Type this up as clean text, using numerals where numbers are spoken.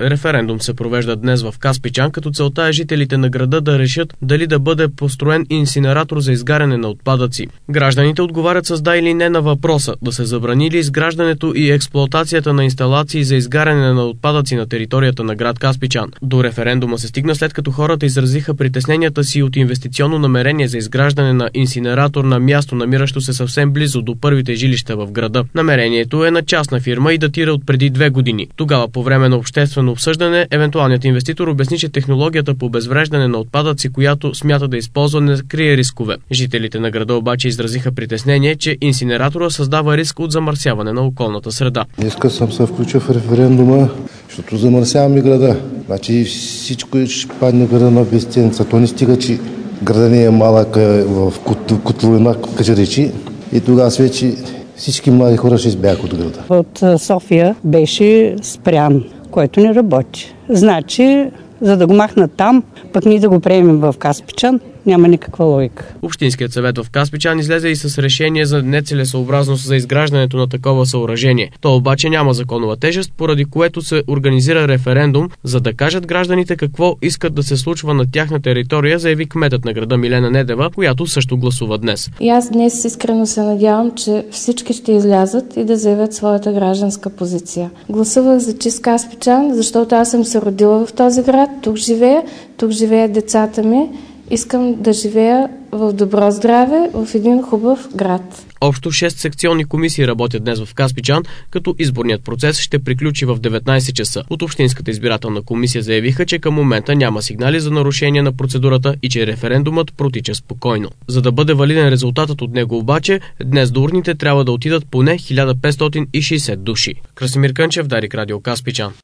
Референдум се провежда днес в Каспичан, като целта е жителите на града да решат дали да бъде построен инсинератор за изгаряне на отпадъци. Гражданите отговарят с да или не на въпроса да се забрани ли изграждането и експлоатацията на инсталации за изгаряне на отпадъци на територията на град Каспичан. До референдума се стигна след като хората изразиха притесненията си от инвестиционно намерение за изграждане на инсинератор на място, намиращо се съвсем близо до първите жилища в града. Намерението е на частна фирма и датира от преди 2 години. Тогава, по време на обществено обсъждане, евентуалният инвеститор обясни, че технологията по обезвреждане на отпадъци, която смята да използва, не крие рискове. Жителите на града обаче изразиха притеснение, че инсинератора създава риск от замърсяване на околната среда. Днеска съм се включил в референдума, защото замърсяваме града. Значи всичко ще падне града на безценица. То не стига, че града не е малък в котловина, кажа речи. И тогава вече всички млади хора ще избягат от града. От София беше спрян, който не работи. Значи, за да го махнат там, пък ние да го приемем в Каспичан, няма никаква логика. Общинският съвет в Каспичан излезе и с решение за нецелесъобразност за изграждането на такова съоръжение. То обаче няма законова тежест, поради което се организира референдум, за да кажат гражданите какво искат да се случва на тяхна територия, заяви кметът на града Милена Недева, която също гласува днес. И аз днес искрено се надявам, че всички ще излязат и да заявят своята гражданска позиция. Гласувах за чист Каспичан, защото аз съм се родила в този град, тук живеят децата ми. Искам да живея в добро здраве, в един хубав град. Общо 6 секционни комисии работят днес в Каспичан, като изборният процес ще приключи в 19 часа. От Общинската избирателна комисия заявиха, че към момента няма сигнали за нарушение на процедурата и че референдумът протича спокойно. За да бъде валиден резултатът от него обаче, днес до урните трябва да отидат поне 1560 души. Красимир Кънчев, Дарик Радио Каспичан.